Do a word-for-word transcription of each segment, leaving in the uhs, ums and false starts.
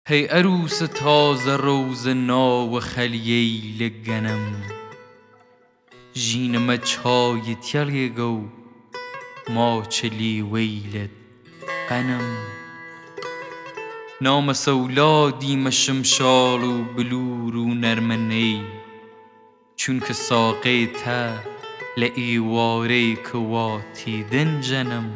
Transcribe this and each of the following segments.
هی عروس تازه روز ناو خلیل گنم ژینمە چای تێڵێگە و ماچە لێوەیلت قەنم نامە سەولادی مەشمشاڵ و بلور و نەرمەنەی چونکە ساقەی تە لە ئێوارەی کەوا تێدەنجەنم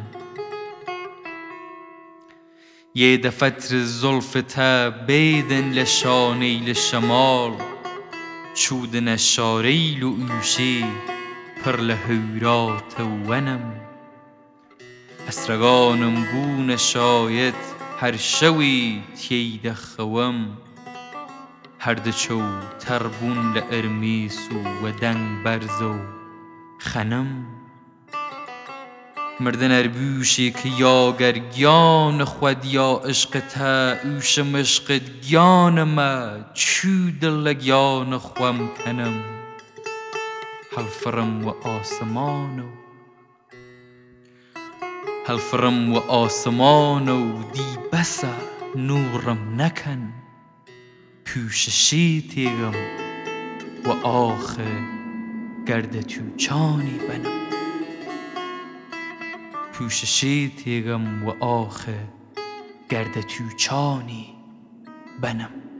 یێدە فتر زولفتە بێدن لە شانەی لە شەماڵ چوودنە شارەیل و ئوژێ پڕ لە هەوراتە وەنم ئەسرەگانم بوونە شایەت هەر شەوێ تێیدە خەوەم هەردەچە و تەڕ بوون لە ئەرمێس و وەدەنگ بەرزە و خەنم مردن ئەربووشێکە یاگەر گیانە خوەدیا عشقتە ئووشم عشقت گیانەمە چوو دڵ لە گیانە خوەم کەنم هەڵفڕم وە ئاسەمانە و هەڵفڕم وە ئاسەمانە و دی بەسە نووڕم نەکەن پووشە شێ تێگەم وە ئاخە گەردە تووچانی بەنم پووشە شێ تێگەم وە ئاخە گەردە تووچانی بەنم